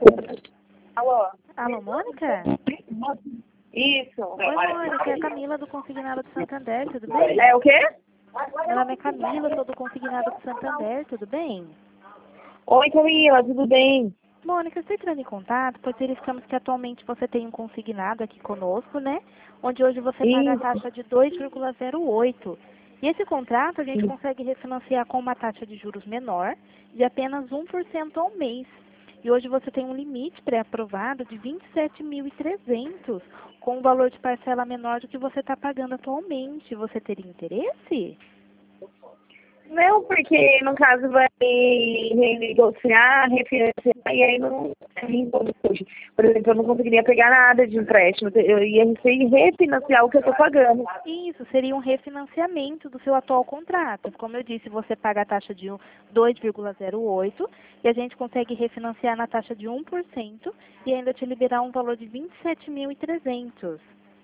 Alô? Alô, Mônica? Isso. Oi, Mônica, é a Camila do Consignado do Santander, tudo bem? É o quê? Meu nome é Camila, sou do Consignado do Santander, tudo bem? Oi, Camila, tudo bem? Mônica, estou entrando em contato, pois verificamos que atualmente você tem um consignado aqui conosco, né? Onde hoje você paga a Isso. taxa de 2,08. E esse contrato a gente consegue refinanciar com uma taxa de juros menor, de apenas 1% ao mês. E hoje você tem um limite pré-aprovado de 27.300, com um valor de parcela menor do que você está pagando atualmente. Você teria interesse? Não, porque no caso vai renegociar, refinanciar, e aí não tem como hoje. Por exemplo, eu não conseguiria pegar nada de empréstimo, eu ia refinanciar o que eu estou pagando. Isso, seria um refinanciamento do seu atual contrato. Como eu disse, você paga a taxa de 2,08 e a gente consegue refinanciar na taxa de 1% e ainda te liberar um valor de 27.300.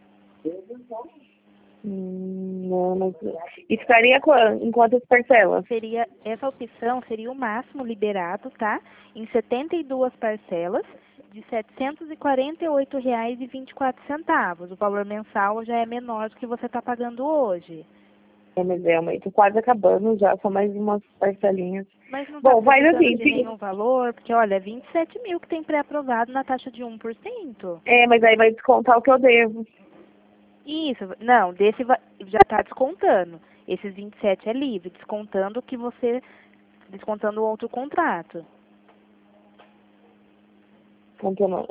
Não, mas... E ficaria em quantas parcelas? Essa opção seria o máximo liberado, tá? Em 72 parcelas de R$ 748,24. O valor mensal já é menor do que você está pagando hoje. É, mas tô quase acabando já, só mais umas parcelinhas. Mas não está precisando de nenhum valor, porque olha, é 27 mil que tem pré-aprovado na taxa de 1%. É, mas aí vai descontar o que eu devo. Isso, não, já está descontando. Esses 27 é livre, descontando o outro contrato. Contando.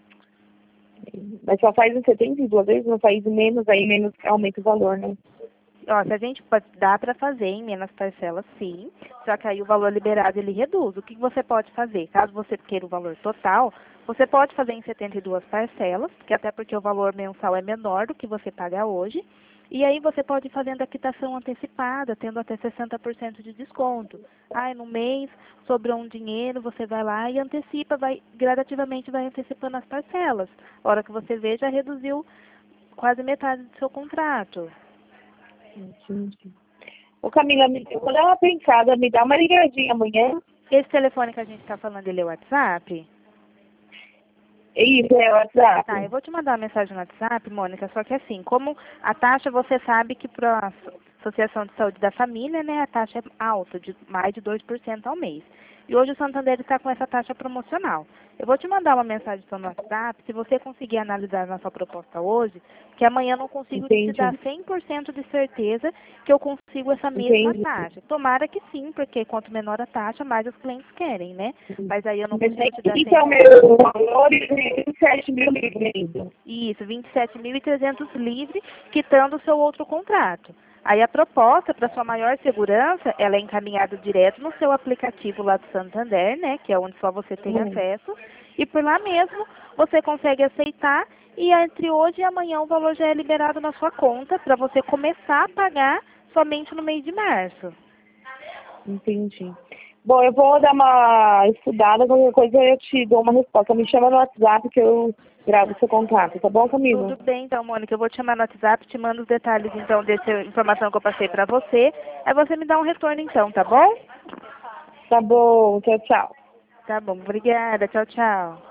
Mas só faz em 72 vezes, não faz menos, aí menos aumenta o valor, né? Ó, se a gente dá para fazer em menos parcelas, sim, só que aí o valor liberado ele reduz. O que você pode fazer? Caso você queira o valor total, você pode fazer em 72 parcelas, que até porque o valor mensal é menor do que você paga hoje, e aí você pode ir fazendo a quitação antecipada, tendo até 60% de desconto. Aí no mês sobrou um dinheiro, você vai lá e antecipa, gradativamente vai antecipando as parcelas. A hora que você vê, já reduziu quase metade do seu contrato. Entendi. Ô Camila, vou dar uma pensada, me dá uma ligadinha amanhã. Esse telefone que a gente está falando, ele é o WhatsApp? Isso, é o WhatsApp. Tá, eu vou te mandar uma mensagem no WhatsApp, Mônica, só que assim, como a taxa, você sabe que para a Associação de Saúde da Família, né, a taxa é alta, de mais de 2% ao mês. E hoje o Santander está com essa taxa promocional. Eu vou te mandar uma mensagem no WhatsApp, se você conseguir analisar na sua proposta hoje, que amanhã eu não consigo te dar 100% de certeza que eu consigo essa mesma taxa. Tomara que sim, porque quanto menor a taxa, mais os clientes querem, né? Mas aí eu não consigo te dar 100%. Então, meu valor é 27 mil livre. Isso, 27.300 livre, quitando o seu outro contrato. Aí a proposta, para sua maior segurança, ela é encaminhada direto no seu aplicativo lá do Santander, né, que é onde só você tem acesso, e por lá mesmo você consegue aceitar e entre hoje e amanhã o valor já é liberado na sua conta para você começar a pagar somente no mês de março. Entendi. Bom, eu vou dar uma estudada, qualquer coisa eu te dou uma resposta. Me chama no WhatsApp que eu gravo o seu contato, tá bom, Camila? Tudo bem, então, Mônica, eu vou te chamar no WhatsApp, te mando os detalhes, então, dessa informação que eu passei para você. Aí você me dá um retorno, então, tá bom? Tá bom, tchau, tchau. Tá bom, obrigada, tchau, tchau.